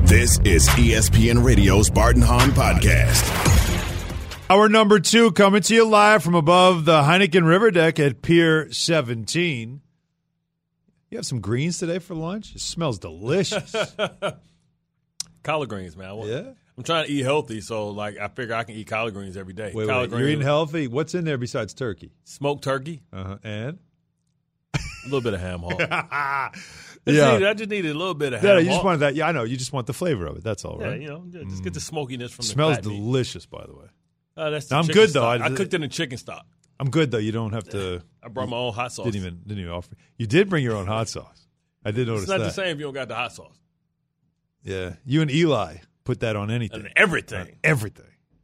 This is ESPN Radio's Bart and Hahn Podcast. Hour number 2 coming to you live from above the Heineken River Deck at Pier 17. You have some greens today for lunch? It smells delicious. Collard greens, man. I'm trying to eat healthy, so I figure I can eat collard greens every day. Wait, you're eating healthy? What's in there besides turkey? Smoked turkey. And? A little bit of ham hock. Yeah. I just needed a little bit of ham hock. You just wanted that. Yeah, I know. You just want the flavor of it. That's all, right? Yeah, just get the smokiness from the smells fat meat. delicious, by the way. That's I'm good, though. I cooked it in chicken stock. I'm good, though. You don't have to. I brought my own hot sauce. Didn't even offer. You did bring your own hot sauce. I did notice that. It's not the same if you don't got the hot sauce. Yeah. You and Eli put that on anything. On everything. Everything.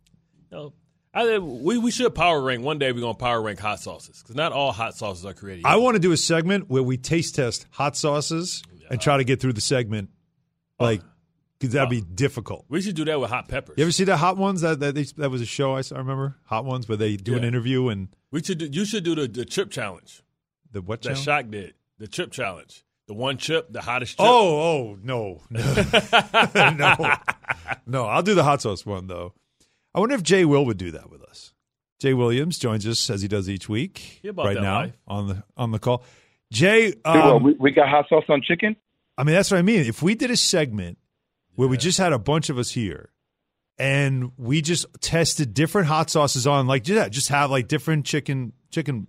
We should power rank. One day we're going to power rank hot sauces because not all hot sauces are created. I want to do a segment where we taste test hot sauces and try to get through the segment, because that'd be difficult. We should do that with hot peppers. You ever see the Hot Ones? That was a show I remember. Hot Ones, where they do an interview and you should do the chip challenge. The what that challenge? Shaq did? The chip challenge. The one chip, the hottest chip. Oh no. No, I'll do the hot sauce one though. I wonder if Jay Will would do that with us. Jay Williams joins us as he does each week. Right now life. on the call. Jay, we got hot sauce on chicken. I mean, that's what I mean. If we did a segment where we just had a bunch of us here and we just tested different hot sauces on, just have different chicken chicken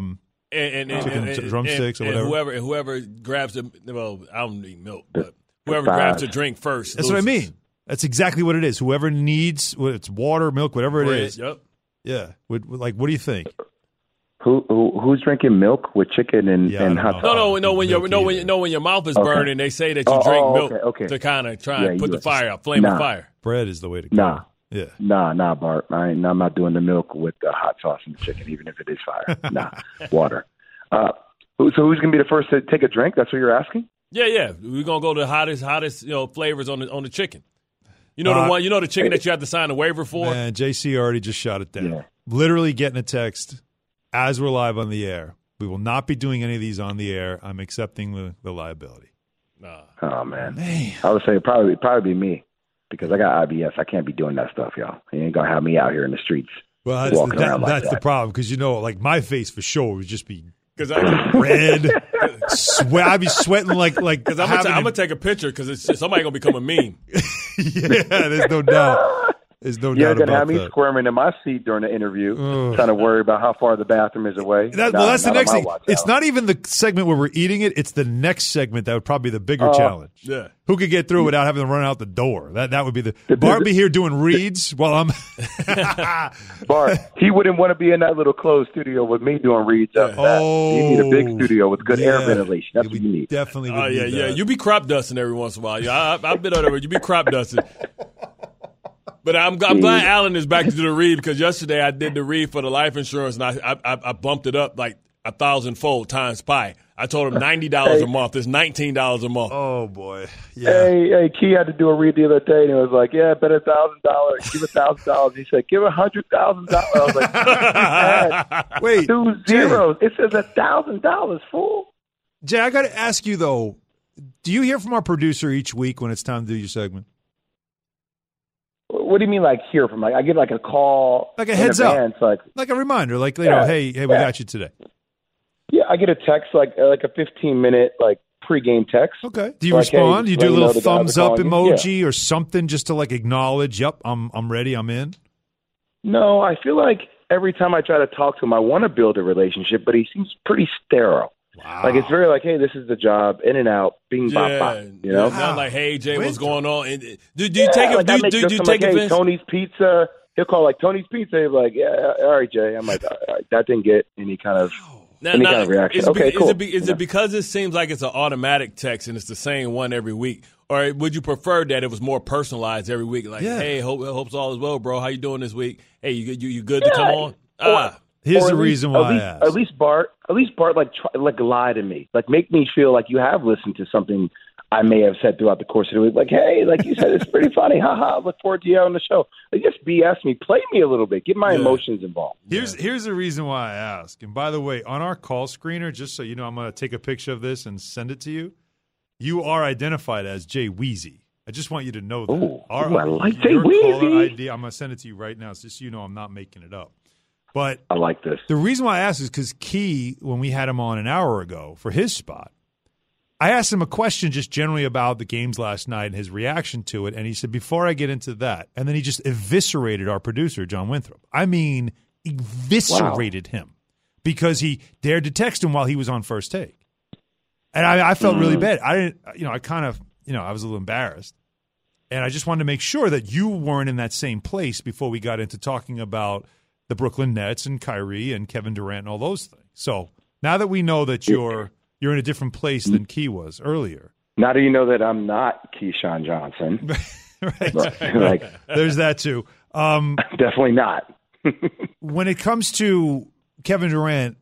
drumsticks or whatever. And whoever grabs I don't need milk, but whoever grabs the drink first. That's what I mean. That's exactly what it is. Whoever needs, whether it's water, milk, whatever it is. Yep. Yeah. What do you think? Who's drinking milk with chicken and hot sauce? No. When your mouth is burning, they say that you drink milk to kind of try and put the fire out, flame the fire. Bread is the way to go. Nah. Yeah. Nah, Bart. I'm not doing the milk with the hot sauce and the chicken, even if it is fire. Nah, water. So who's going to be the first to take a drink? That's what you're asking? Yeah. We're gonna go to the hottest flavors on the chicken. The chicken that you have to sign a waiver for? Man, JC already just shot it down. Yeah. Literally getting a text as we're live on the air. We will not be doing any of these on the air. I'm accepting the liability. Nah. Oh, man. I would say probably be me because I got IBS. I can't be doing that stuff, y'all. You ain't going to have me out here in the streets walking around like that. That's the problem because, my face for sure would just be red. I'd be sweating like because I'm gonna take a picture because somebody gonna become a meme. Yeah, there's no doubt. There's no doubt You're about gonna have me that. squirming in my seat during the interview, trying to worry about how far the bathroom is away. That's the next thing. It's not even the segment where we're eating it. It's the next segment that would probably be the bigger challenge. Yeah. Who could get through without having to run out the door? That would be the Bart be here doing reads while I'm Bart, he wouldn't want to be in that little closed studio with me doing reads. You need a big studio with good air ventilation. That's what you need. Definitely. Yeah. You be crop dusting every once in a while. Yeah, I've been on there. You be crop dusting. But I'm glad Alan is back to do the read because yesterday I did the read for the life insurance and I bumped it up like 1,000-fold times pi. I told him $90 a month. It's $19 a month. Oh boy! Yeah. Hey, Key had to do a read the other day and he was like, "Yeah, bet $1,000. Give $1,000." He said, "Give $100,000." I was like, "Wait, 2 zeros. It says $1,000, fool." Jay, I got to ask you though. Do you hear from our producer each week when it's time to do your segment? What do you mean, hear from? I get a call, like a heads up, like a reminder, hey, we got you today. Yeah, I get a text like a 15-minute pregame text. Okay. Do you respond? Hey, do you do a little thumbs up emoji or something just to acknowledge? Yep, I'm ready. I'm in. No, I feel like every time I try to talk to him, I want to build a relationship, but he seems pretty sterile. Wow. It's very hey, this is the job, in and out, bing, bop, bop. Wow. Not like, hey, Jay, what's going on? And do you take it? Do you take it? Hey, Tony's Pizza. He'll call Tony's Pizza. He'll be like, yeah, all right, Jay. I'm like, all right, that didn't get any kind of kind of reaction. Cool. Is it because it seems like it's an automatic text and it's the same one every week, or would you prefer that it was more personalized every week? Hey, hopes all is well, bro. How you doing this week? Hey, you good to come on? Here's the reason why I asked. At least Bart, lie to me. Make me feel like you have listened to something I may have said throughout the course of the week. Hey, you said, it's pretty funny. Ha ha. Look forward to you on the show. Just BS me. Play me a little bit. Get my emotions involved. Here's the reason why I ask. And by the way, on our call screener, just so you know, I'm going to take a picture of this and send it to you. You are identified as Jay Weezy. I just want you to know that. Oh, I like your Jay caller Weezy. ID, I'm going to send it to you right now, so just so you know I'm not making it up. But I like this. the reason why I asked is because Key, when we had him on an hour ago for his spot, I asked him a question just generally about the games last night and his reaction to it, and he said, before I get into that, and then he just eviscerated our producer, John Winthrop. I mean, eviscerated him because he dared to text him while he was on First Take. And I felt really bad. I didn't, I was a little embarrassed. And I just wanted to make sure that you weren't in that same place before we got into talking about the Brooklyn Nets and Kyrie and Kevin Durant and all those things. So now that we know that you're in a different place than Key was earlier. Now that you know that I'm not Keyshawn Johnson. Right. There's that too. Definitely not. When it comes to Kevin Durant,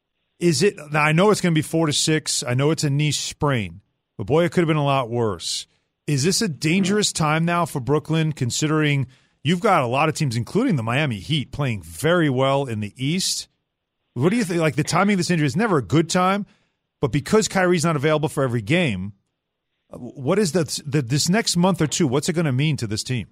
now I know it's going to be 4 to 6. I know it's a knee sprain, but boy, it could have been a lot worse. Is this a dangerous time now for Brooklyn, considering you've got a lot of teams, including the Miami Heat, playing very well in the East? What do you think? Like, the timing of this injury is never a good time, but because Kyrie's not available for every game, what is this next month or two? What's it going to mean to this team?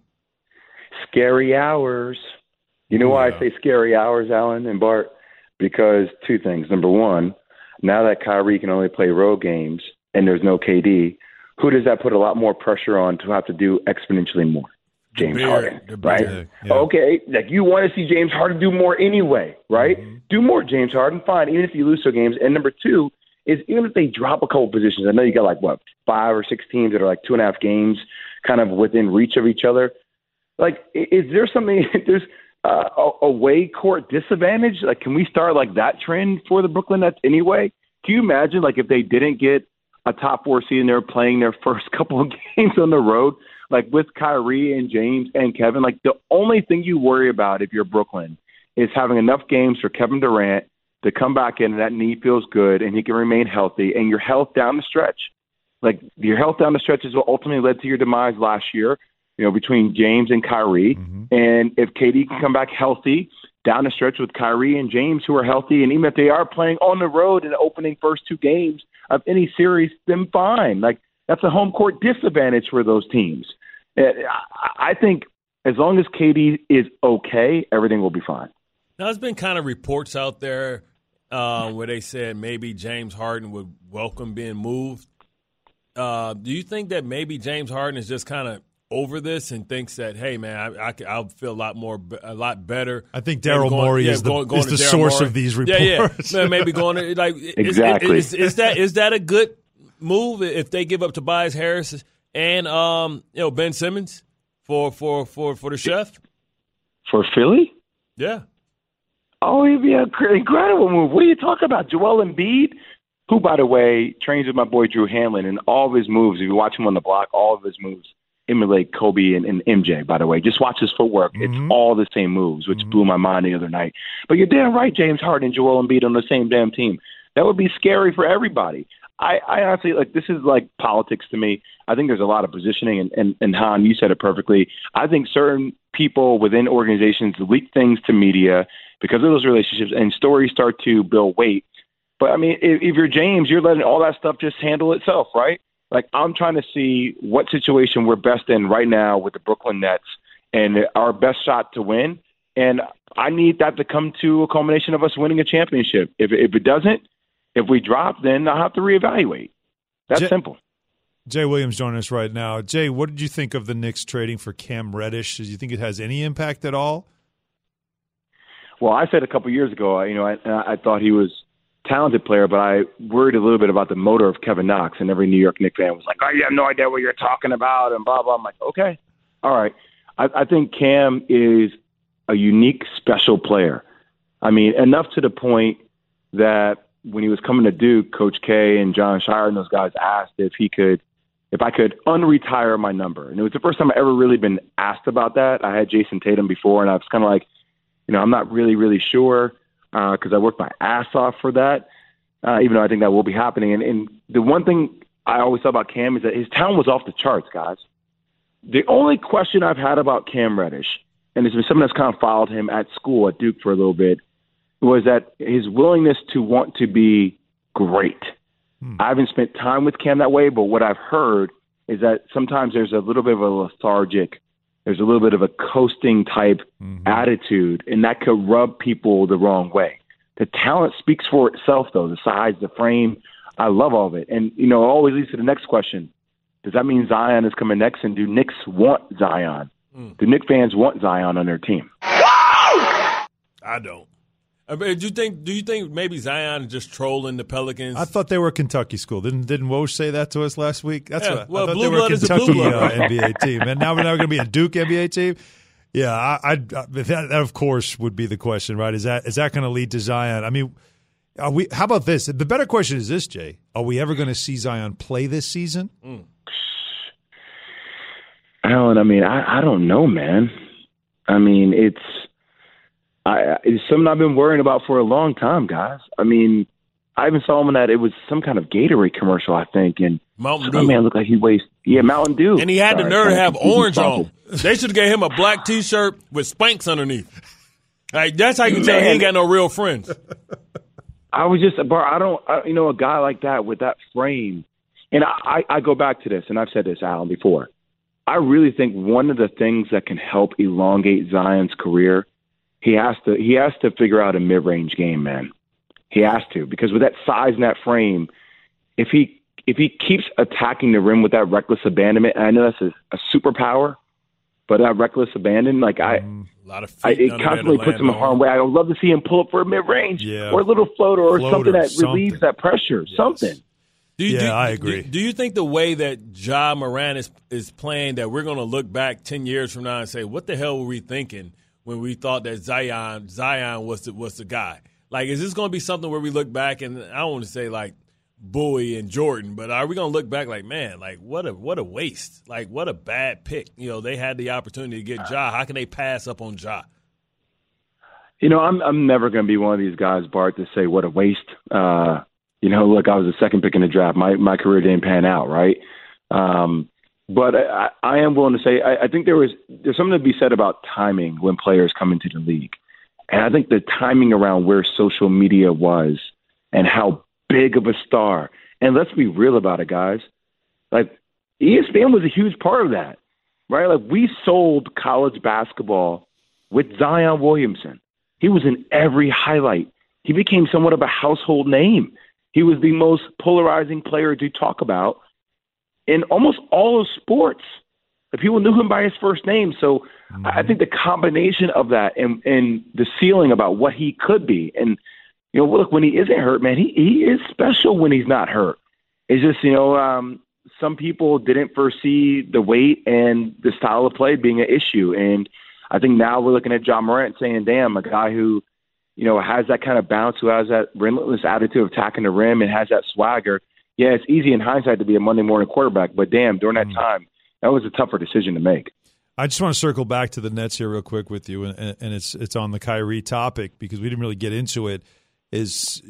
Scary hours. You know why I say scary hours, Alan and Bart? Because two things. Number one, now that Kyrie can only play road games and there's no KD, who does that put a lot more pressure on to have to do exponentially more? James Harden, right? Yeah. Okay, like you want to see James Harden do more anyway, right? Mm-hmm. Do more James Harden, fine, even if you lose some games. And number two is even if they drop a couple positions, I know you got 5 or 6 teams that are 2.5 games kind of within reach of each other. Like, is there something – there's away court disadvantage? Like, can we start that trend for the Brooklyn Nets anyway? Can you imagine if they didn't get a top 4 seed and they were playing their first couple of games on the road, with Kyrie and James and Kevin? The only thing you worry about if you're Brooklyn is having enough games for Kevin Durant to come back in and that knee feels good and he can remain healthy, and your health down the stretch. Your health down the stretch is what ultimately led to your demise last year, between James and Kyrie. Mm-hmm. And if KD can come back healthy down the stretch with Kyrie and James who are healthy, and even if they are playing on the road in the opening first 2 games of any series, then fine. That's a home court disadvantage for those teams. I think as long as KD is okay, everything will be fine. Now, there's been kind of reports out there where they said maybe James Harden would welcome being moved. Do you think that maybe James Harden is just kind of over this and thinks that, hey, man, I'll feel a lot better? I think Daryl Morey is the source of these reports. Yeah. Maybe going to, exactly. Is that a good move if they give up Tobias Harris and Ben Simmons for the chef? For Philly? Yeah. Oh, it'd be an incredible move. What are you talking about? Joel Embiid, who, by the way, trains with my boy Drew Hanlon, and all of his moves, if you watch him on the block, all of his moves emulate Kobe and MJ, by the way. Just watch his footwork. Mm-hmm. It's all the same moves, which blew my mind the other night. But you're damn right, James Harden and Joel Embiid on the same damn team. That would be scary for everybody. I honestly, this is politics to me. I think there's a lot of positioning, and Han, you said it perfectly. I think certain people within organizations leak things to media because of those relationships, and stories start to build weight. But, I mean, if you're James, you're letting all that stuff just handle itself, right? I'm trying to see what situation we're best in right now with the Brooklyn Nets and our best shot to win. And I need that to come to a culmination of us winning a championship. If it doesn't, if we drop, then I'll have to reevaluate. That's simple. Jay Williams joining us right now. Jay, what did you think of the Knicks trading for Cam Reddish? Do you think it has any impact at all? Well, I said a couple years ago, I thought he was a talented player, but I worried a little bit about the motor of Kevin Knox, and every New York Knicks fan was like, oh, you have no idea what you're talking about, and blah, blah. I'm like, okay, all right. I think Cam is a unique, special player. I mean, enough to the point that when he was coming to Duke, Coach K and John Shire and those guys asked if I could unretire my number. And it was the first time I ever really been asked about that. I had Jason Tatum before, and I was kind of like, I'm not really, really sure because I worked my ass off for that, even though I think that will be happening. And the one thing I always thought about Cam is that his talent was off the charts, guys. The only question I've had about Cam Reddish, and it's been someone that's kind of followed him at school at Duke for a little bit, was that his willingness to want to be great. I haven't spent time with Cam that way, but what I've heard is that sometimes there's a little bit of a lethargic, there's a little bit of a coasting type attitude, and that could rub people the wrong way. The talent speaks for itself, though, the size, the frame. I love all of it. And, it always leads to the next question. Does that mean Zion is coming next, and do Knicks want Zion? Do Knicks fans want Zion on their team? I don't. I mean, do you think maybe Zion is just trolling the Pelicans? I thought they were a Kentucky school. Didn't Woj say that to us last week? That's what well, I thought Blue they were a Blood is a Kentucky Blue Blood. NBA team, and now we're going to be a Duke NBA team. Yeah, that of course would be the question, right? Is that going to lead to Zion? I mean, how about this? The better question is this, Jay: are we ever going to see Zion play this season? Alan, I mean, I don't know, man. I mean, it's something I've been worrying about for a long time, guys. I mean, I even saw him in that it was some kind of Gatorade commercial, I think, and Mountain my Dew. man looked like he weighs Mountain Dew, And he had the Sorry, nerve to have orange sponsored. on. They should have gave him a black T-shirt with Spanx underneath. Like, that's how you can tell he ain't got no real friends. I was just, a guy like that with that frame, and I go back to this, and I've said this, Alan, before. I really think one of the things that can help elongate Zion's career, he has to figure out a mid-range game, man. He has to, because with that size and that frame, if he keeps attacking the rim with that reckless abandonment, and I know that's a superpower, but that reckless abandon, like a lot of feet it under constantly there to puts him in land harm's way. I would love to see him pull up for a mid-range or a little floater or something that relieves that pressure, something. I agree. Do you think the way that Ja Morant is playing, that we're going to look back 10 years from now and say, what the hell were we thinking when we thought that Zion was the guy? Like, is this going to be something where we look back, and I don't want to say like Bowie and Jordan, but are we going to look back like, man, like what a waste, like what a bad pick? They had the opportunity to get Ja. How can they pass up on Ja? I'm never going to be one of these guys, Bart, to say what a waste. Look, I was the second pick in the draft. My career didn't pan out, right? But I am willing to say I think there's something to be said about timing when players come into the league. And I think the timing around where social media was and how big of a star. And let's be real about it, guys. Like, ESPN was a huge part of that, right? Like, we sold college basketball with Zion Williamson. He was in every highlight. He became somewhat of a household name. He was the most polarizing player to talk about in almost all of sports. People knew him by his first name. So I think the combination of that and the ceiling about what he could be. And, look, when he isn't hurt, man, he is special when he's not hurt. It's just, some people didn't foresee the weight and the style of play being an issue. And I think now we're looking at Ja Morant saying, damn, a guy who, has that kind of bounce, who has that relentless attitude of attacking the rim and has that swagger. Yeah, it's easy in hindsight to be a Monday morning quarterback, but damn, during that time, that was a tougher decision to make. I just want to circle back to the Nets here real quick with you, and it's on the Kyrie topic because we didn't really get into it. His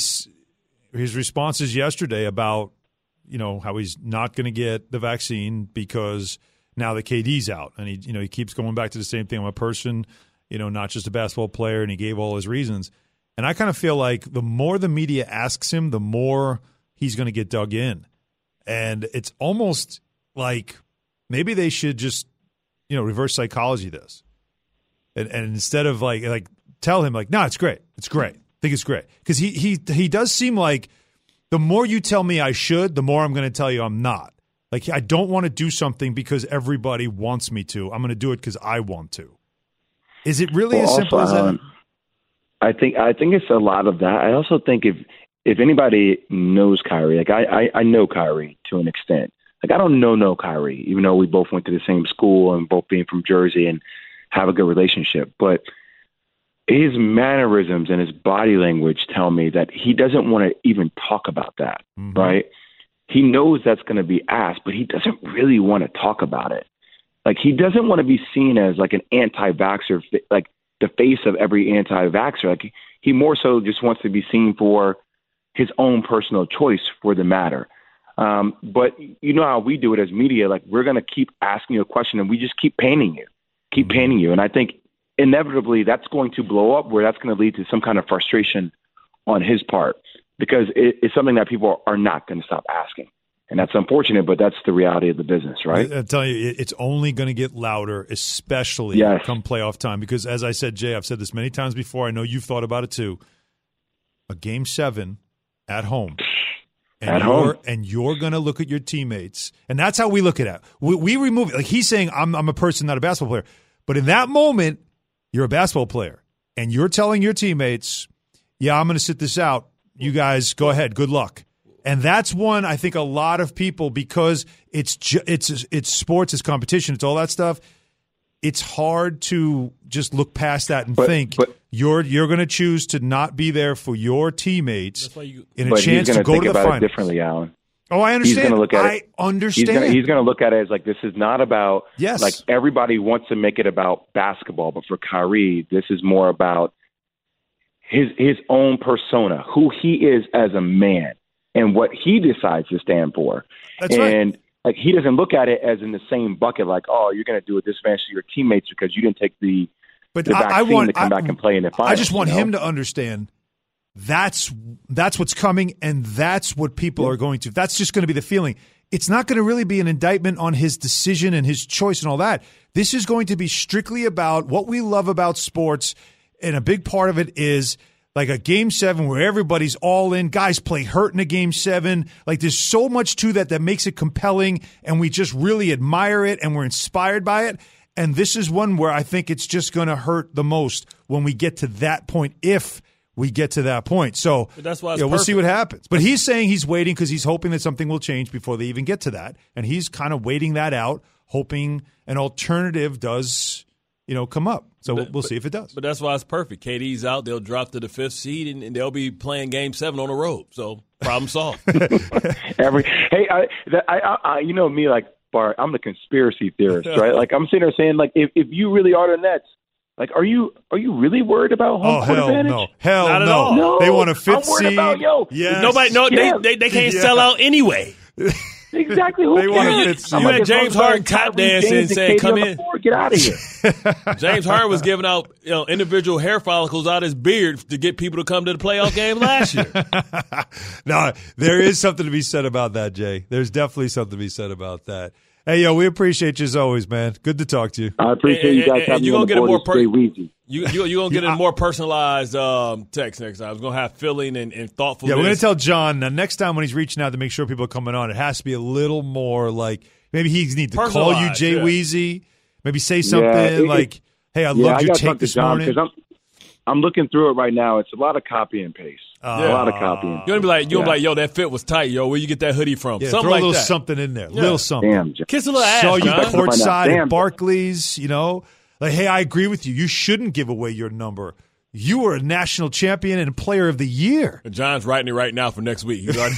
responses yesterday about how he's not going to get the vaccine because now the KD's out, and he keeps going back to the same thing. I'm a person, not just a basketball player, and he gave all his reasons. And I kind of feel like the more the media asks him, the more he's going to get dug in, and it's almost like maybe they should just reverse psychology this, and instead of like tell him like, no, it's great, I think it's great, because he does seem like the more you tell me I should, the more I'm going to tell you I'm not. Like, I don't want to do something because everybody wants me to. I'm going to do it because I want to. Is it really as simple as that? I think it's a lot of that. I also think if anybody knows Kyrie, like I know Kyrie to an extent. Like, I don't know Kyrie, even though we both went to the same school and both being from Jersey and have a good relationship. But his mannerisms and his body language tell me that he doesn't want to even talk about that, right? He knows that's going to be asked, but he doesn't really want to talk about it. Like, he doesn't want to be seen as like an anti-vaxxer, like the face of every anti-vaxxer. Like, he more so just wants to be seen for his own personal choice for the matter. But you know how we do it as media, like, we're going to keep asking you a question and we just keep painting you. And I think inevitably that's going to blow up, where that's going to lead to some kind of frustration on his part, because it's something that people are not going to stop asking. And that's unfortunate, but that's the reality of the business, right? I'm telling you, it's only going to get louder, especially come playoff time. Because as I said, Jay, I've said this many times before. I know you've thought about it too. A Game 7 at home. And you're going to look at your teammates. And that's how we look at it. We remove it. Like he's saying, I'm a person, not a basketball player. But in that moment, you're a basketball player. And you're telling your teammates, yeah, I'm going to sit this out. You guys go ahead. Good luck. And that's one I think a lot of people, because it's sports, it's competition, it's all that stuff. It's hard to just look past that and think you're going to choose to not be there for your teammates in a chance to go to the finals. Differently, Alan. Oh, I understand. He's going to look at I understand. He's going to look at it as like this is not about. Yes. Like everybody wants to make it about basketball, but for Kyrie, this is more about his own persona, who he is as a man. And what he decides to stand for. That's right. And like he doesn't look at it as in the same bucket, like, oh, you're going to do a disadvantage to your teammates because you didn't take the vaccine to come back and play in the finals. I just want him to understand that's what's coming, and that's what people are going to. That's just going to be the feeling. It's not going to really be an indictment on his decision and his choice and all that. This is going to be strictly about what we love about sports, and a big part of it is like a Game 7 where everybody's all in. Guys play hurt in a Game 7. Like there's so much to that makes it compelling, and we just really admire it, and we're inspired by it. And this is one where I think it's just going to hurt the most when we get to that point, if we get to that point. So that's why we'll see what happens. But he's saying he's waiting because he's hoping that something will change before they even get to that. And he's kind of waiting that out, hoping an alternative does come up. So we'll see if it does. But that's why it's perfect. KD's out. They'll drop to the 5th seed, and they'll be playing Game 7 on the road. So problem solved. You know me, like, Bart, I'm the conspiracy theorist, right? Like, I'm sitting there saying, like, if you really are the Nets, like, are you really worried about home court advantage? Hell Not at all. No. They want a 5th seed. I'm worried about, Nobody, they can't sell out anyway. Exactly. Who cares? You had James Harden tap dancing and saying, "Come in, get out of here." James Harden was giving out individual hair follicles out his beard to get people to come to the playoff game last year. No, there is something to be said about that, Jay. There's definitely something to be said about that. Hey, we appreciate you as always, man. Good to talk to you. I appreciate you guys having me on the board. You're going to get a more personalized text next time. It's going to have feeling and thoughtfulness. Yeah, we're going to tell John next time when he's reaching out to make sure people are coming on, it has to be a little more like maybe he needs to call you Jay Weezy, maybe say something like, hey, I loved your take this morning. I'm looking through it right now. It's a lot of copy and paste. A lot of copy and paste. You're going to be like, yo, that fit was tight, yo. Where you get that hoodie from? Yeah, something throw like a little that. something in there. Little something. Damn, kiss a little ass, saw you John. courtside at Barclays, Like, hey, I agree with you. You shouldn't give away your number. You were a national champion and player of the year. And John's writing it right now for next week. He's already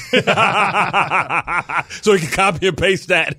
so he can copy and paste that.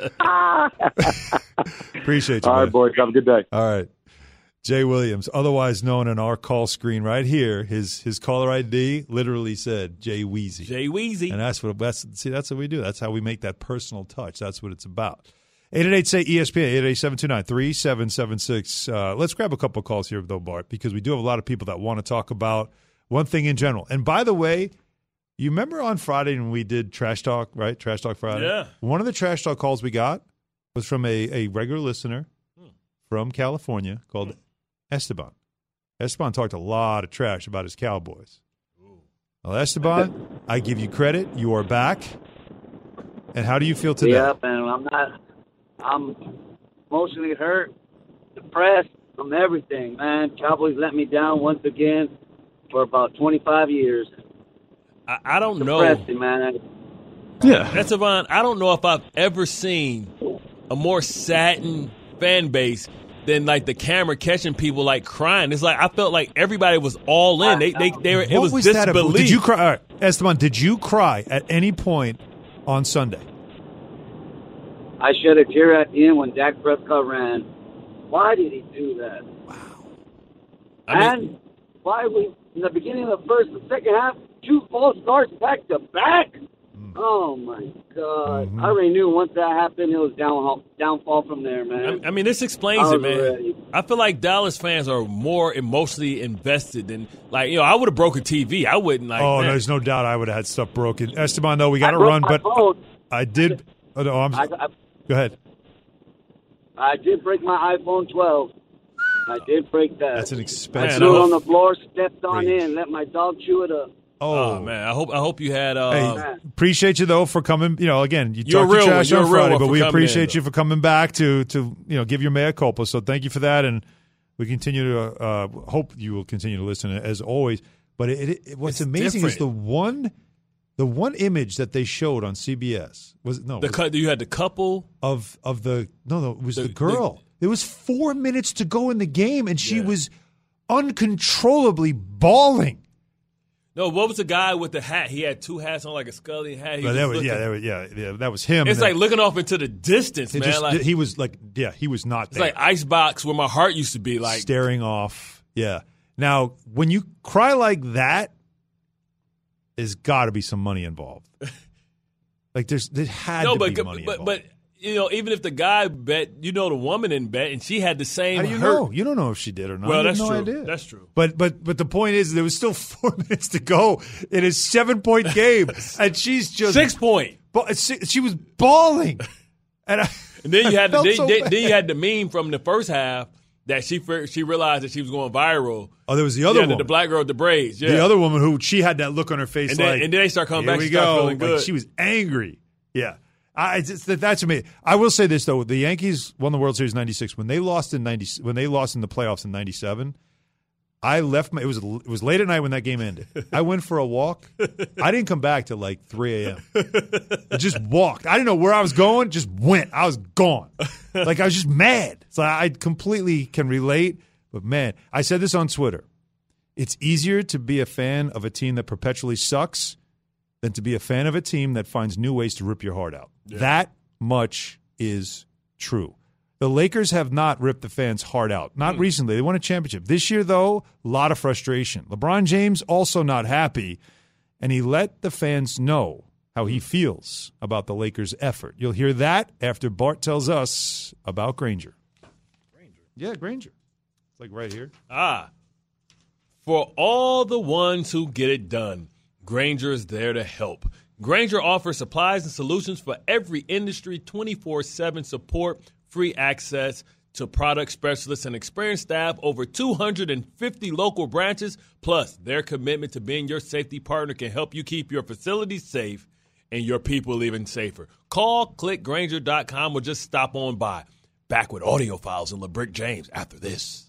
Appreciate you. All right, boys. Have a good day. All right. Jay Williams, otherwise known on our call screen right here, his caller ID literally said Jay Weezy. Jay Weezy. And that's what we do. That's how we make that personal touch. That's what it's about. 888-SAY-ESPN, 888-729-3776. Let's grab a couple of calls here, though, Bart, because we do have a lot of people that want to talk about one thing in general. And by the way, you remember on Friday when we did Trash Talk, right? Trash Talk Friday? Yeah. One of the Trash Talk calls we got was from a regular listener from California called Esteban. Esteban talked a lot of trash about his Cowboys. Well, Esteban, I give you credit. You are back. And how do you feel today? Yep, and I'm emotionally hurt, depressed, I'm everything, man. Cowboys let me down once again for about 25 years. I don't know. Depressing, man. Yeah. Esteban, I don't know if I've ever seen a more saddened fan base than like the camera catching people like crying. It's like I felt like everybody was all in. They were. It was disbelief. Did you cry? All right, Esteban, did you cry at any point on Sunday? I shed a tear at the end when Dak Prescott ran. Why did he do that? Wow. And why we in the beginning of the first and second half, 2 false starts back to back? Oh, my God. I already knew once that happened, it was downfall from there, man. I mean, this explains it, man. I feel like Dallas fans are more emotionally invested than, like, I would have broke a TV. I wouldn't, like, Oh, there's no doubt I would have had stuff broken. Esteban, though, we got to run. But I did. Oh, no, go ahead. I did break my iPhone 12. I did break that. That's an I expensive. threw it on the floor, stepped on Range. it, and let my dog chew it up. Oh man, I hope you had. Hey, appreciate you though for coming. You know, again, you You're talked real to trash one. on You're a real Friday, one but for we coming appreciate in, you for coming back to give your mea culpa. So thank you for that, and we continue to hope you will continue to listen as always. But what's It's amazing is different. the one image that they showed on CBS you had the couple of the it was the girl. There was 4 minutes to go in the game, and she was uncontrollably bawling. No, what was the guy with the hat? He had two hats on, like a Scully hat. That was him. It's like looking off into the distance, man. He was not It's there. like Icebox where my heart used to be, like staring off. Yeah. Now, when you cry like that, there's got to be some money involved. Like there had to be money involved. But you know, even if the guy bet, the woman didn't bet, and she had the same. How do you hurt. know? You don't know if she did or not. Well, that's no true. Idea. That's true. But the point is, there was still 4 minutes to go in a 7-point game, and she's just 6 point. But she was bawling, and then you had then you had the meme from the first half that she realized that she was going viral. Oh, there was the other woman, the black girl with the braids. Yeah, the other woman who she had that look on her face, and then they start coming back. Here we she started go. feeling good. Like she was angry. Yeah. That's amazing. I will say this though: the Yankees won the World Series '96 when they lost in the playoffs in '97. I left it was late at night when that game ended. I went for a walk. I didn't come back till like 3 a.m. I just walked. I didn't know where I was going. Just went. I was gone. Like I was just mad. So I completely can relate. But man, I said this on Twitter. It's easier to be a fan of a team that perpetually sucks than to be a fan of a team that finds new ways to rip your heart out. Yeah. That much is true. The Lakers have not ripped the fans' heart out. Not recently. They won a championship. This year, though, a lot of frustration. LeBron James also not happy, and he let the fans know how he feels about the Lakers' effort. You'll hear that after Bart tells us about Granger. Yeah, Granger. It's like right here. For all the ones who get it done, Granger is there to help. Granger offers supplies and solutions for every industry, 24/7 support, free access to product specialists and experienced staff, over 250 local branches, plus their commitment to being your safety partner can help you keep your facilities safe and your people even safer. Call clickgranger.com or just stop on by. Back with Audio Files and LeBrick James after this.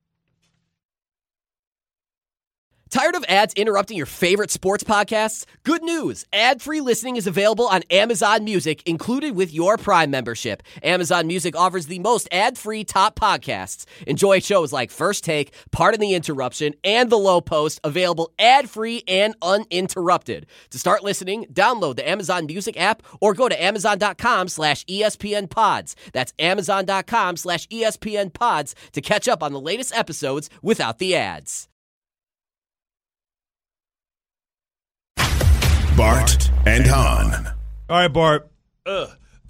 Tired of ads interrupting your favorite sports podcasts? Good news! Ad-free listening is available on Amazon Music, included with your Prime membership. Amazon Music offers the most ad-free top podcasts. Enjoy shows like First Take, Pardon the Interruption, and The Low Post, available ad-free and uninterrupted. To start listening, download the Amazon Music app or go to amazon.com/ESPN Pods. That's amazon.com/ESPN Pods to catch up on the latest episodes without the ads. Bart and Hahn. All right, Bart. Do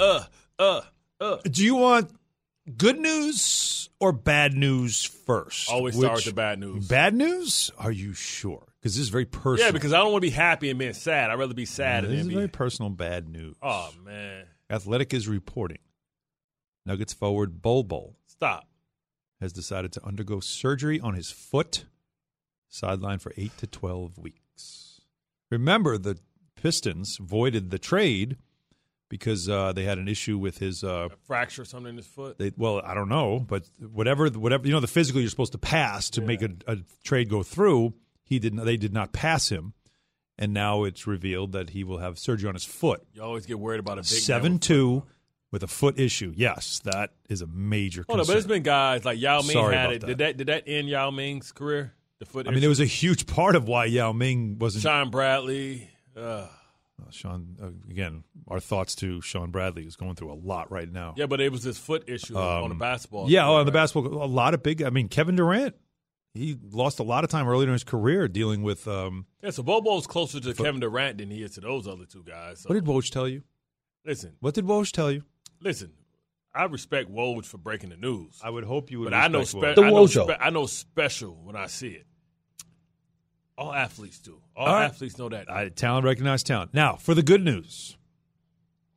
you want good news or bad news first? Always start with the bad news. Bad news? Are you sure? Because this is very personal. Yeah, because I don't want to be happy and being sad. I'd rather be sad This than is be very personal bad news. Oh, man. Athletic is reporting. Nuggets forward Bol Stop. has decided to undergo surgery on his foot, sidelined for 8 to 12 weeks. Remember, the Pistons voided the trade because they had an issue with his a fracture or something in his foot. I don't know, but whatever the physical you're supposed to pass to make a trade go through, they did not pass him, and now it's revealed that he will have surgery on his foot. You always get worried about a big 7'2" with a foot issue. Yes, that is a major concern. But there's been guys like Yao Ming had it. That. Did that end Yao Ming's career? The foot. I mean, it was a huge part of why Yao Ming wasn't. Sean Bradley. Sean, again, our thoughts to Sean Bradley, who's going through a lot right now. Yeah, but it was this foot issue on the basketball. Yeah, on the basketball, a lot of big. I mean, Kevin Durant, he lost a lot of time earlier in his career dealing with. So Bobo's closer to Kevin Durant than he is to those other two guys. So. What did Woj tell you? Listen. What did Woj tell you? Listen, I respect Woj for breaking the news. I would hope you would. But I know special when I see it. All athletes do. All athletes know that. Talent recognizes talent. Now, for the good news.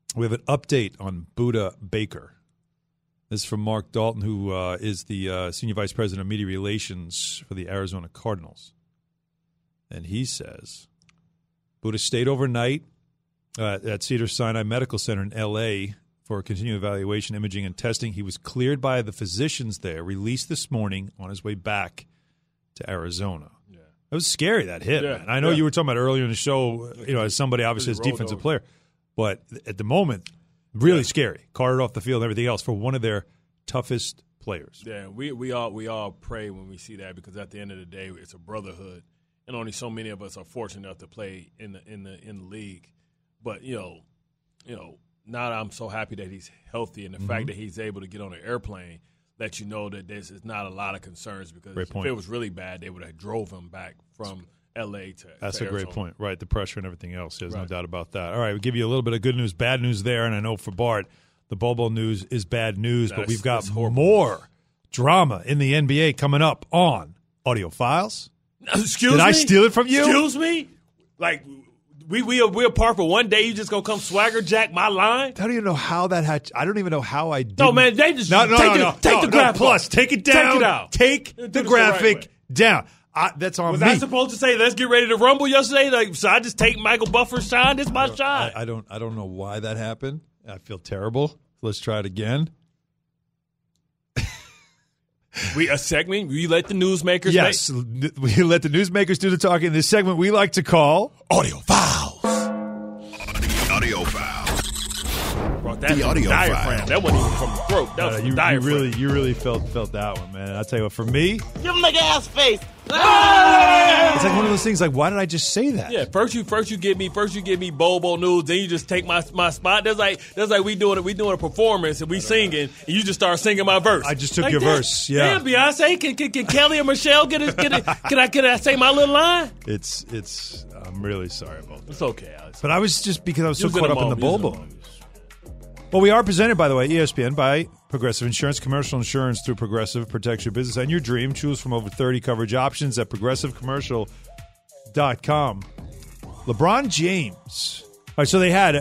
We have an update on Buda Baker. This is from Mark Dalton, who is the Senior Vice President of Media Relations for the Arizona Cardinals. And he says, Buda stayed overnight at Cedars-Sinai Medical Center in L.A. for continuing evaluation, imaging, and testing. He was cleared by the physicians there, released this morning on his way back to Arizona. Yeah. It was scary, that hit, man. I know you were talking about earlier in the show, as somebody obviously as defensive player. But at the moment, really scary. Carted off the field and everything else for one of their toughest players. Yeah, we all pray when we see that, because at the end of the day, it's a brotherhood, and only so many of us are fortunate enough to play in the league. But now I'm so happy that he's healthy, and the fact that he's able to get on an airplane lets you know that this is not a lot of concerns, because if it was really bad, they would have drove him back from L.A. to That's a great point, right? The pressure and everything else. There's no doubt about that. All right, we'll give you a little bit of good news, bad news there, and I know for Bart, the Bobo news is bad news, but we've got more drama in the NBA coming up on Audio Files. Excuse me? Did I steal it from you? Excuse me? Like, we're apart for one day. You just gonna come swagger jack my line? I don't even know how that had. I don't even know how I did. No, man, they just take the graphic. Plus, take it down. Take it out. Take the graphic down. That's on me. Was I supposed to say let's get ready to rumble yesterday? So I just take Michael Buffer's shine. This is my shine. I don't know why that happened. I feel terrible. Let's try it again. A segment. We let the newsmakers. Yes, we let the newsmakers do the talking. In this segment we like to call Audio Files. Audio Files. Brought that the audio diaphragm. That wasn't even from the throat. That was from the diaphragm. You really felt that one, man. I'll tell you what. For me, give him the gas face. It's like one of those things. Like, why did I just say that? Yeah, first you give me Bobo news, then you just take my spot. That's like we doing a performance and we singing, and you just start singing my verse. I just took your verse. Yeah, damn, Beyonce, can Kelly or Michelle get it? Can I say my little line? It's. I'm really sorry about that. It's okay, Alex. But I was just because I was so caught up in the Bobo. Well, we are presented, by the way, ESPN by Progressive Insurance. Commercial insurance through Progressive protects your business and your dream. Choose from over 30 coverage options at progressivecommercial.com. LeBron James. All right, so they had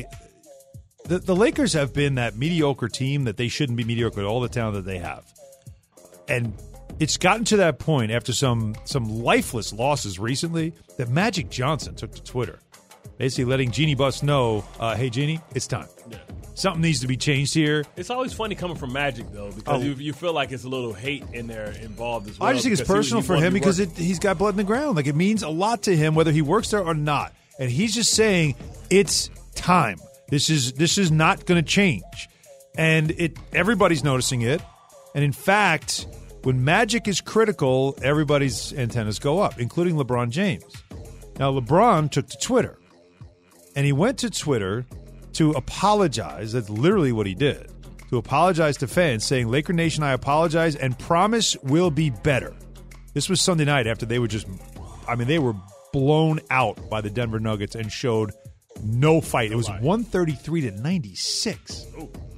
the Lakers have been that mediocre team that they shouldn't be mediocre with all the talent that they have. And it's gotten to that point after some lifeless losses recently that Magic Johnson took to Twitter, basically letting Jeanie Buss know, hey, Jeanie, it's time. Yeah. Something needs to be changed here. It's always funny coming from Magic, though, because you feel like it's a little hate in there involved as well. I just think it's personal for him because he's got blood in the ground. Like, it means a lot to him whether he works there or not. And he's just saying it's time. This is not going to change. And everybody's noticing it. And in fact, when Magic is critical, everybody's antennas go up, including LeBron James. Now, LeBron took to Twitter. And he went to Twitter to apologize. That's literally what he did. To apologize to fans, saying, Laker Nation, I apologize and promise we'll be better. This was Sunday night after they were they were blown out by the Denver Nuggets and showed no fight. It was 133-96.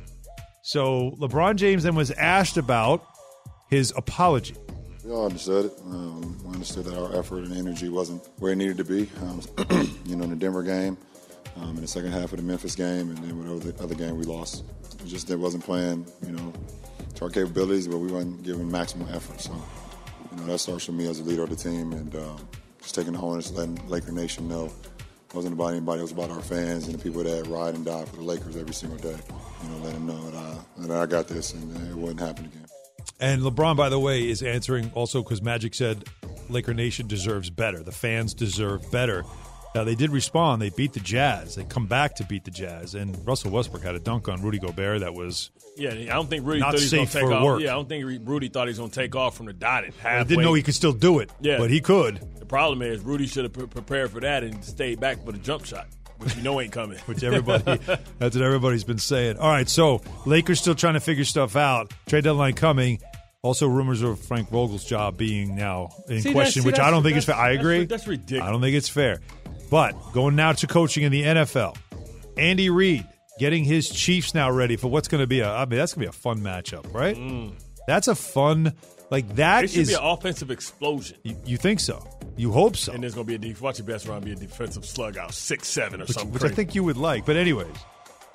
So LeBron James then was asked about his apology. We all understood it. We understood that our effort and energy wasn't where it needed to be. In the Denver game, in the second half of the Memphis game, and then whatever the other game we lost. It wasn't playing, to our capabilities, but we weren't giving maximum effort. So, that starts with me as a leader of the team, and just taking the onus, letting Laker Nation know it wasn't about anybody. It was about our fans and the people that ride and die for the Lakers every single day. Let them know that I got this, and it wouldn't happen again. And LeBron, by the way, is answering also because Magic said Laker Nation deserves better. The fans deserve better. Now, they did respond. They beat the Jazz. They come back to beat the Jazz. And Russell Westbrook had a dunk on Rudy Gobert that was I don't think Rudy not thought he was going safe to take for off. work. Yeah, I don't think Rudy thought he was going to take off from the dot at halfway. I didn't know he could still do it, but he could. The problem is Rudy should have prepared for that and stayed back for the jump shot, which ain't coming. That's what everybody's been saying. All right, so Lakers still trying to figure stuff out. Trade deadline coming. Also, rumors of Frank Vogel's job being now in question, which I don't think is fair. I agree. That's ridiculous. I don't think it's fair. But going now to coaching in the NFL, Andy Reid getting his Chiefs now ready for what's going to be that's going to be a fun matchup, right? That's a fun, that it should be an offensive explosion. You think so? You hope so. And there's going to be watch your best round be a defensive slug out 6-7 or something. Which I think you would like. But anyways,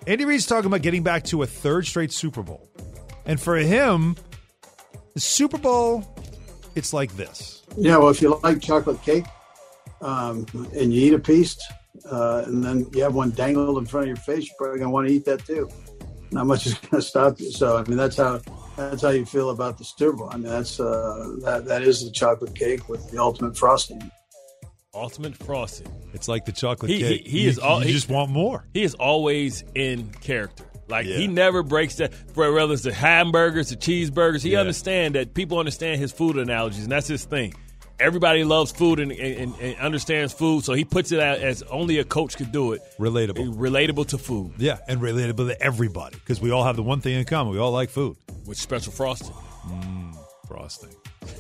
Andy Reid's talking about getting back to a third straight Super Bowl. And for him, the Super Bowl, it's like this. Yeah, well, if you like chocolate cake and you eat a piece and then you have one dangled in front of your face, you're probably going to want to eat that too. Not much is going to stop you. So, I mean, that's how you feel about the Super Bowl. I mean, that is the chocolate cake with the ultimate frosting. Ultimate frosting. It's like the chocolate cake. You just want more. He is always in character. Like, he never breaks that. Whether it's the hamburgers, the cheeseburgers, he understands that people understand his food analogies, and that's his thing. Everybody loves food and understands food, so he puts it out as only a coach could do it. Relatable to food. Yeah, and relatable to everybody, because we all have the one thing in common. We all like food. With special frosting. Frosting.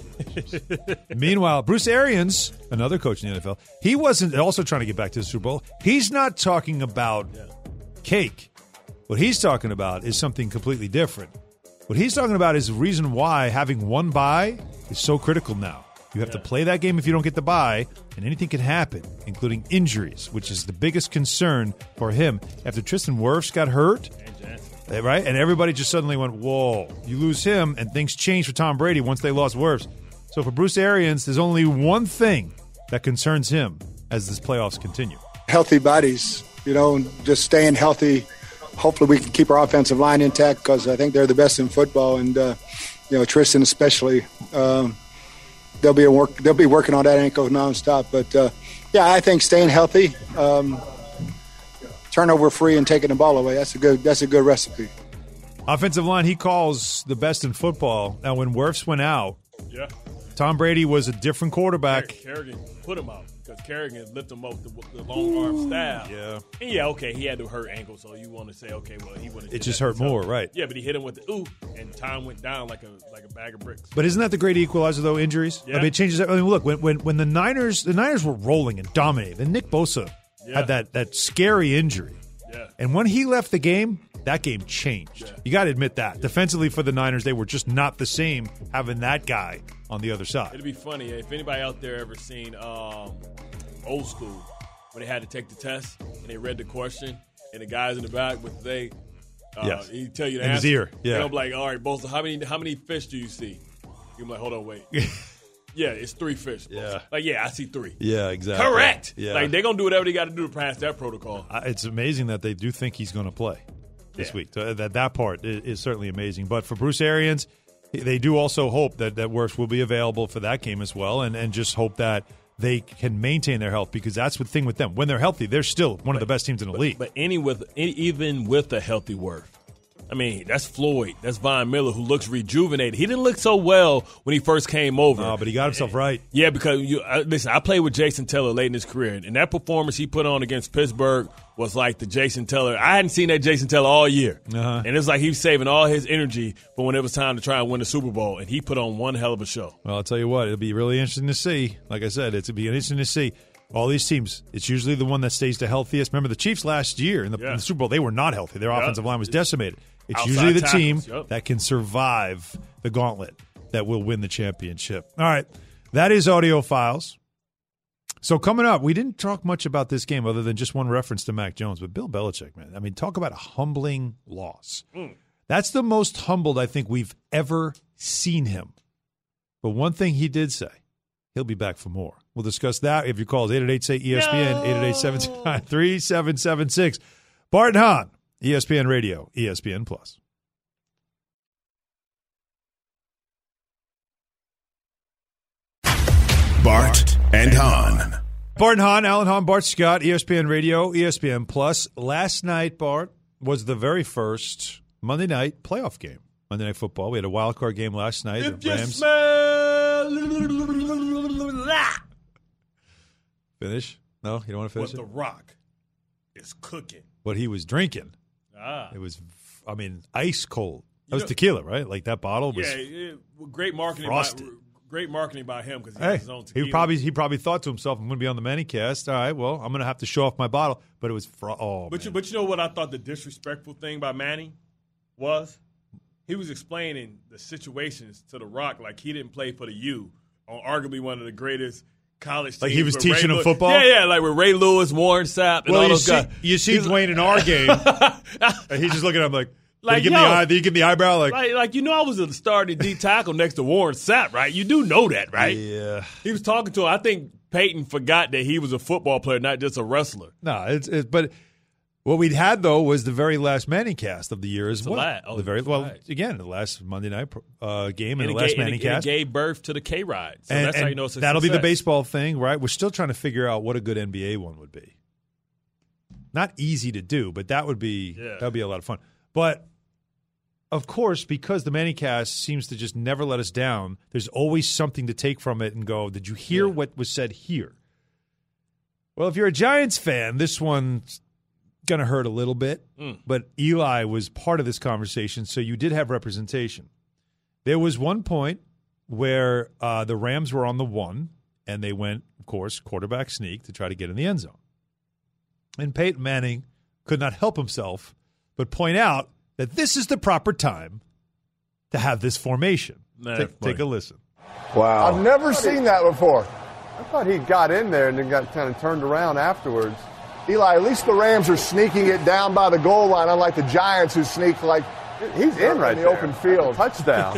Meanwhile, Bruce Arians, another coach in the NFL, he wasn't also trying to get back to the Super Bowl. He's not talking about cake. What he's talking about is something completely different. What he's talking about is the reason why having one bye is so critical now. You have to play that game if you don't get the bye, and anything can happen, including injuries, which is the biggest concern for him. After Tristan Wirfs got hurt, right? And everybody just suddenly went, whoa. You lose him, and things change for Tom Brady once they lost Wirfs. So for Bruce Arians, there's only one thing that concerns him as this playoffs continue. Healthy bodies, just staying healthy. Hopefully we can keep our offensive line intact because I think they're the best in football. And, Tristan especially, they'll be working on that ankle nonstop. But, I think staying healthy, turnover free and taking the ball away, that's a good recipe. Offensive line he calls the best in football. Now, when Wirfs went out, Tom Brady was a different quarterback. Kerrigan put him out because Kerrigan lifted him up the long arm style. Yeah. And he had the hurt ankle, so you want to say, okay, well, he would have. It just hurt more, right? Yeah, but he hit him with the and Tom went down like a bag of bricks. But isn't that the great equalizer, though, injuries? Yeah. I mean, it changes. I mean, look, when the Niners were rolling and dominating, and Nick Bosa had that scary injury. Yeah. And when he left the game, that game changed. Yeah. You got to admit that. Defensively for the Niners, they were just not the same having that guy on the other side. It'd be funny if anybody out there ever seen Old School when they had to take the test and they read the question and the guys in the back with he tell you the in answer. His ear. Yeah. And I'm like, all right, Bosa, how many fish do you see? You're like, hold on, wait. Yeah, it's 3 fish. Bosa. Yeah. I see 3. Yeah, exactly. Correct. Yeah. Like, they're going to do whatever they got to do to pass that protocol. It's amazing that they do think he's going to play this week. That part is certainly amazing. But for Bruce Arians, they do also hope that Wirfs will be available for that game as well, and just hope that they can maintain their health, because that's the thing with them. When they're healthy, they're still one of the best teams in the league. But even with a healthy Wirfs, I mean, that's Floyd. That's Von Miller, who looks rejuvenated. He didn't look so well when he first came over. No, but he got himself right. Yeah, because listen, I played with Jason Taylor late in his career, and that performance he put on against Pittsburgh was like the Jason Taylor. I hadn't seen that Jason Taylor all year. And it was like he was saving all his energy for when it was time to try and win the Super Bowl, and he put on one hell of a show. Well, I'll tell you what, it'll be really interesting to see. Like I said, it'll be interesting to see. All these teams, it's usually the one that stays the healthiest. Remember, the Chiefs last year in the Super Bowl, they were not healthy. Their offensive line was decimated. It's Outside usually the tackles, team that can survive the gauntlet that will win the championship. All right, that is Audio Files. So coming up, we didn't talk much about this game other than just one reference to Mac Jones, but Bill Belichick, man. I mean, talk about a humbling loss. That's the most humbled I think we've ever seen him. But one thing he did say, he'll be back for more. We'll discuss that if you call us 888-SAY-ESPN, 888-729-3776. Bart and Hahn, ESPN Radio, ESPN Plus. Bart and Hahn. Bart and Hahn, Alan Hahn, Bart Scott, ESPN Radio, ESPN Plus. Last night, Bart, was the very first Monday night playoff game. Monday Night Football. We had a wild card game last night. If the Rams. you smell that. Finish? No, you don't want to finish What it? The Rock is cooking. What he was drinking. It was, ice cold. That was tequila, right? Like that bottle was great marketing. frosted. Great marketing by him because he has his own tequila. He probably thought to himself, I'm going to be on the Manicast. All right, well, I'm going to have to show off my bottle. But it was But you know what I thought the disrespectful thing by Manny was? He was explaining the situations to The Rock like he didn't play for the U on arguably one of the greatest college Like teams he was with teaching Ray them football? Yeah, like with Ray Lewis, Warren Sapp, and all those guys. You see Dwayne in our game, and he's just looking at him like Like, did you give me the eyebrow? Like I was a starting D tackle next to Warren Sapp, right? You do know that, right? Yeah. He was talking to him. I think Peyton forgot that he was a football player, not just a wrestler. No, but what we'd had though was the very last Manning cast of the year as well. Again, the last Monday night game and the last Manning cast. It gave birth to the K-Ride. So that's how you know it's a that'll success. be the baseball thing, right? We're still trying to figure out what a good NBA one would be. Not easy to do, but that would be a lot of fun. But of course, because the Manning cast seems to just never let us down, there's always something to take from it and go, did you hear what was said here? Well, if you're a Giants fan, this one's going to hurt a little bit, but Eli was part of this conversation, so you did have representation. There was one point where the Rams were on the 1, and they went, of course, quarterback sneak to try to get in the end zone. And Peyton Manning could not help himself but point out that this is the proper time to have this formation. Take a listen. Wow. I've never seen that before. I thought he got in there and then got kind of turned around afterwards. Eli, at least the Rams are sneaking it down by the goal line, unlike the Giants who sneak like he's in right in the open field. Touchdown.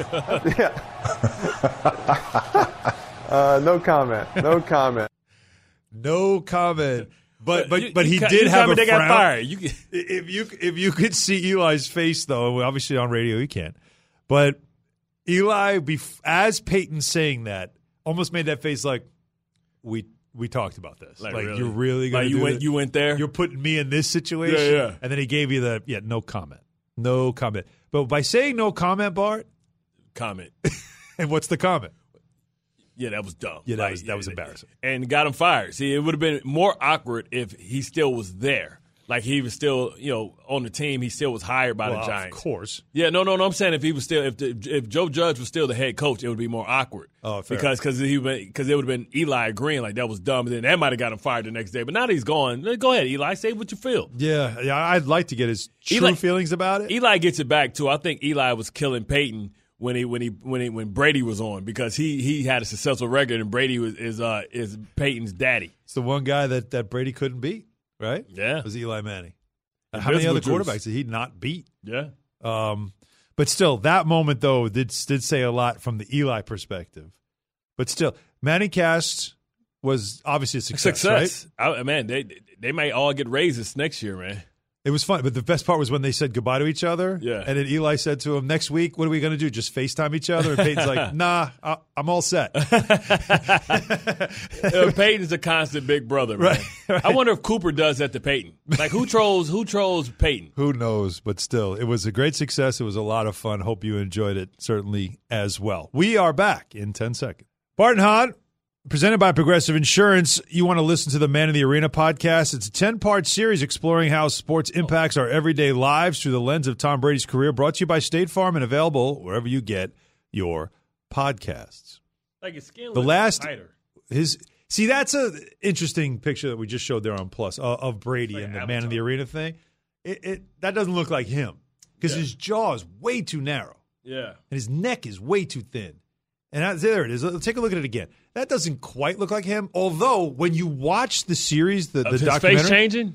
No comment. No comment. No comment. But he did have a they frown. Got fired. If you could see Eli's face, though, obviously on radio you can't. But Eli, as Peyton saying that, almost made that face like we talked about this. Like really? You're really going to do it? You went there? You're putting me in this situation? Yeah. And then he gave you no comment. No comment. But by saying no comment, Bart. Comment. And what's the comment? Yeah, that was dumb. Yeah, that was embarrassing. And got him fired. See, it would have been more awkward if he still was there. Like he was still, on the team. He still was hired by the Giants. Of course. Yeah, no. I'm saying if he was still, if Joe Judge was still the head coach, it would be more awkward. Oh, fair. Because it would have been Eli agreeing like that was dumb, and then that might have got him fired the next day. But now that he's gone, go ahead, Eli, say what you feel. Yeah, I'd like to get his true feelings about it. Eli gets it back too. I think Eli was killing Peyton when Brady was on because he had a successful record and Brady is Peyton's daddy. It's the one guy that Brady couldn't beat. Right? Yeah. It was Eli Manning. How many other quarterbacks did he not beat? Yeah. But still, that moment, though, did say a lot from the Eli perspective. But still, Manning cast was obviously a success. Right? Man, they might all get raises next year, man. It was fun, but the best part was when they said goodbye to each other. Yeah. And then Eli said to him, next week, what are we going to do? Just FaceTime each other? And Peyton's like, nah, I'm all set. Peyton's a constant big brother, man. Right. I wonder if Cooper does that to Peyton. Like, who trolls Peyton? Who knows? But still, it was a great success. It was a lot of fun. Hope you enjoyed it, certainly, as well. We are back in 10 seconds. Bart and Hahn. Presented by Progressive Insurance, you want to listen to the Man in the Arena podcast. It's a 10-part series exploring how sports impacts our everyday lives through the lens of Tom Brady's career, brought to you by State Farm and available wherever you get your podcasts. Like his skin the last, tighter. See, that's an interesting picture that we just showed there on Plus of Brady and the Man in the Arena thing. That doesn't look like him because his jaw is way too narrow. Yeah. And his neck is way too thin. And there it is. Let's take a look at it again. That doesn't quite look like him. Although, when you watch the series, the documentary, his face changing.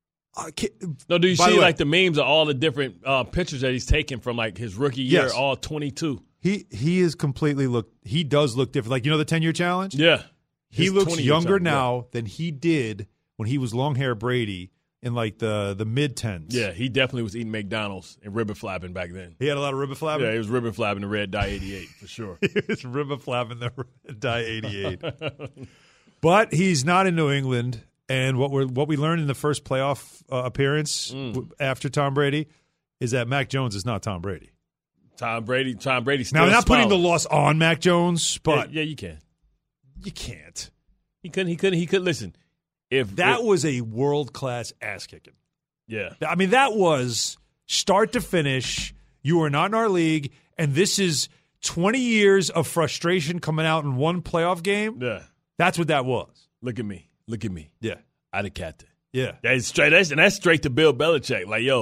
No, do you see like the memes of all the different pictures that he's taken from like his rookie year, all 22? He is completely He does look different. Like the 10-year challenge. Yeah, he looks younger now than he did when he was long hair Brady in like the mid-10s. Yeah, he definitely was eating McDonald's and ribbon flapping back then. He had a lot of ribbon flapping? Yeah, he was ribbon flapping the red dye 88 for sure. He was ribbon flapping the red dye 88. But he's not in New England, and what we learned in the first playoff appearance after Tom Brady is that Mac Jones is not Tom Brady. Tom Brady still now, I'm not putting the loss on Mac Jones, but yeah, you can. You can't. He couldn't listen. If that was a world-class ass-kicking. Yeah. I mean, that was start to finish. You are not in our league, and this is 20 years of frustration coming out in one playoff game. Yeah. That's what that was. Look at me. Yeah. I'd have capped it. Yeah. That's straight. That's straight to Bill Belichick. Like, yo,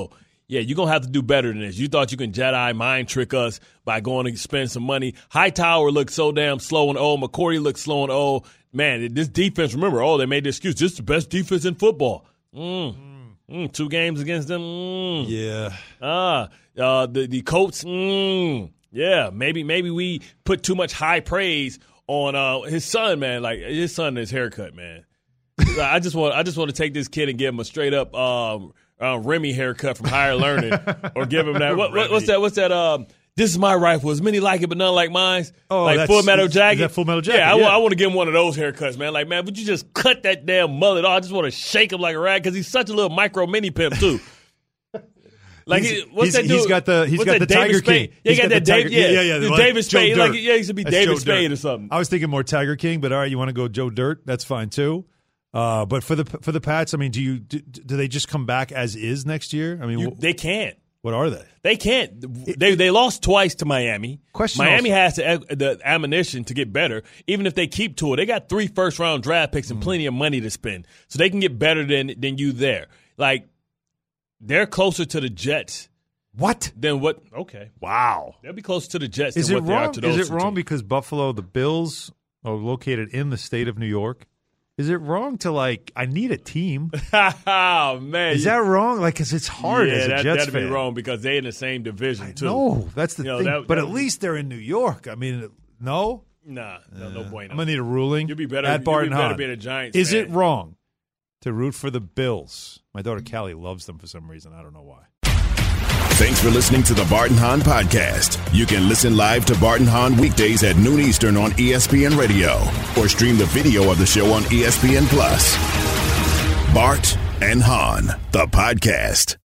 yeah, you're going to have to do better than this. You thought you can Jedi mind trick us by going to spend some money. Hightower looked so damn slow and old. McCourty looked slow and old. Man, this defense, remember, they made the excuse. This is the best defense in football. 2 games against them. Yeah. The Colts. Yeah, maybe we put too much high praise on his son, man. Like his son and his haircut, man. I just want to take this kid and give him a straight up Remy haircut from Higher Learning, or give him that. What's that? This is my rifle. As many like it, but none like mine. Oh, like Full Metal Jacket. That Full Metal Jacket. Yeah, I want to give him one of those haircuts, man. Like, man, would you just cut that damn mullet off? I just want to shake him like a rag because he's such a little micro mini pimp too. Like, what's that dude? He's got the Tiger King. Yeah, he got that David. Yeah. David Spade. Like, he should be That's David Joe Spade Dirt. or something. I was thinking more Tiger King, but all right, you want to go Joe Dirt? That's fine too. But for the Pats, I mean, do they just come back as is next year? I mean, they can't. What are they? They can't. They lost twice to Miami. Miami has the ammunition to get better. Even if they keep Tua, they got 3 first-round draft picks and plenty of money to spend, so they can get better than you there. Like, they're closer to the Jets. What? Than what? Okay. Wow. They'll be closer to the Jets than what they are to those Is it wrong teams. because Buffalo, the Bills, are located in the state of New York? Is it wrong to, like, I need a team? Oh, man. Is that wrong? Like, because it's hard as a Jets that'd fan. be wrong because they're in the same division, too. No, that's the thing. But at least they're in New York. I mean, no? Nah, no bueno. I'm going to need a ruling. You'll be better, at Barton Hahn. being a Giants Is fan. it wrong to root for the Bills? My daughter Callie loves them for some reason. I don't know why. Thanks for listening to the Barton Hahn Podcast. You can listen live to Barton Hahn weekdays at noon Eastern on ESPN Radio, or stream the video of the show on ESPN Plus. Bart and Hahn, the podcast.